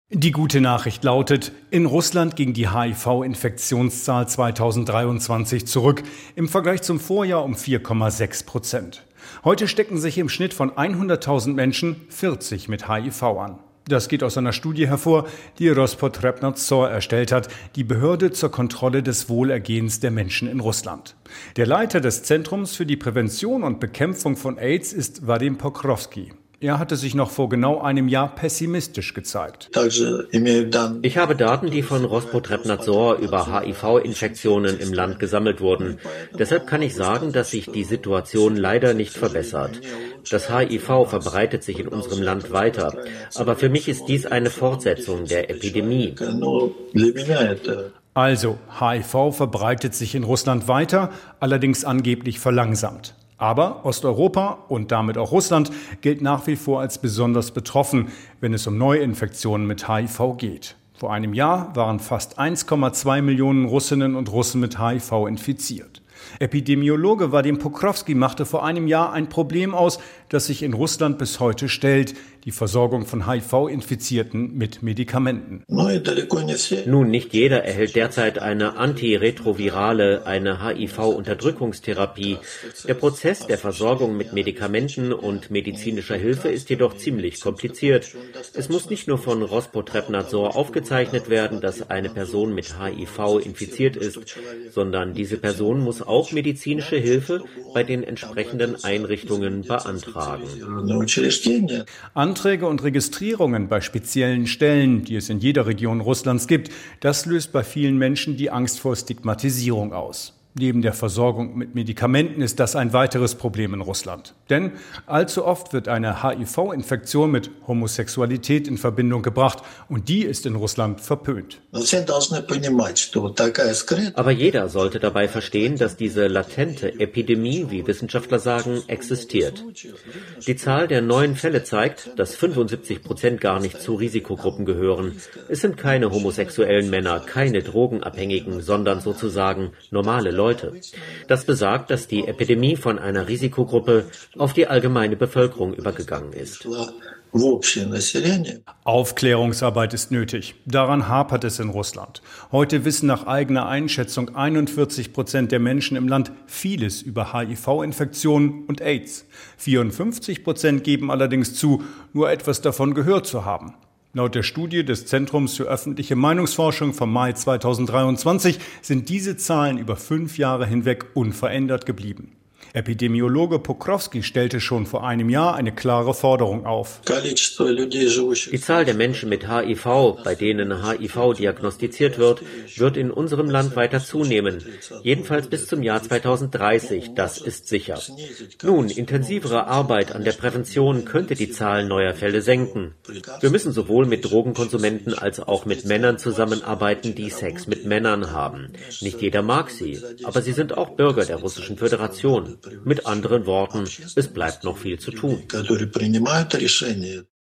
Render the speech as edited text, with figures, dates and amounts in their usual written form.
Die gute Nachricht lautet, in Russland ging die HIV-Infektionszahl 2023 zurück, im Vergleich zum Vorjahr um 4,6%. Heute stecken sich im Schnitt von 100.000 Menschen 40 mit HIV an. Das geht aus einer Studie hervor, die Rospotrebnadzor erstellt hat, die Behörde zur Kontrolle des Wohlergehens der Menschen in Russland. Der Leiter des Zentrums für die Prävention und Bekämpfung von AIDS ist Wadim Pokrovsky. Er hatte sich noch vor genau einem Jahr pessimistisch gezeigt. Ich habe Daten, die von Rospotrebnadzor über HIV-Infektionen im Land gesammelt wurden. Deshalb kann ich sagen, dass sich die Situation leider nicht verbessert. Das HIV verbreitet sich in unserem Land weiter. Aber für mich ist dies eine Fortsetzung der Epidemie. Also, HIV verbreitet sich in Russland weiter, allerdings angeblich verlangsamt. Aber Osteuropa und damit auch Russland gilt nach wie vor als besonders betroffen, wenn es um Neuinfektionen mit HIV geht. Vor einem Jahr waren fast 1,2 Millionen Russinnen und Russen mit HIV infiziert. Epidemiologe Wadim Pokrovsky machte vor einem Jahr ein Problem aus, das sich in Russland bis heute stellt: die Versorgung von HIV-Infizierten mit Medikamenten. Nun, nicht jeder erhält derzeit eine antiretrovirale, eine HIV-Unterdrückungstherapie. Der Prozess der Versorgung mit Medikamenten und medizinischer Hilfe ist jedoch ziemlich kompliziert. Es muss nicht nur von Rospotrebnadzor aufgezeichnet werden, dass eine Person mit HIV infiziert ist, sondern diese Person muss auch medizinische Hilfe bei den entsprechenden Einrichtungen beantragen. Anträge und Registrierungen bei speziellen Stellen, die es in jeder Region Russlands gibt, das löst bei vielen Menschen die Angst vor Stigmatisierung aus. Neben der Versorgung mit Medikamenten ist das ein weiteres Problem in Russland. Denn allzu oft wird eine HIV-Infektion mit Homosexualität in Verbindung gebracht und die ist in Russland verpönt. Aber jeder sollte dabei verstehen, dass diese latente Epidemie, wie Wissenschaftler sagen, existiert. Die Zahl der neuen Fälle zeigt, dass 75% gar nicht zu Risikogruppen gehören. Es sind keine homosexuellen Männer, keine Drogenabhängigen, sondern sozusagen normale Leute. Das besagt, dass die Epidemie von einer Risikogruppe auf die allgemeine Bevölkerung übergegangen ist. Aufklärungsarbeit ist nötig. Daran hapert es in Russland. Heute wissen nach eigener Einschätzung 41% der Menschen im Land vieles über HIV-Infektionen und AIDS. 54% geben allerdings zu, nur etwas davon gehört zu haben. Laut der Studie des Zentrums für öffentliche Meinungsforschung vom Mai 2023 sind diese Zahlen über 5 Jahre hinweg unverändert geblieben. Epidemiologe Pokrovsky stellte schon vor einem Jahr eine klare Forderung auf. Die Zahl der Menschen mit HIV, bei denen HIV diagnostiziert wird, wird in unserem Land weiter zunehmen. Jedenfalls bis zum Jahr 2030, das ist sicher. Nun, intensivere Arbeit an der Prävention könnte die Zahl neuer Fälle senken. Wir müssen sowohl mit Drogenkonsumenten als auch mit Männern zusammenarbeiten, die Sex mit Männern haben. Nicht jeder mag sie, aber sie sind auch Bürger der Russischen Föderation. Mit anderen Worten, es bleibt noch viel zu tun.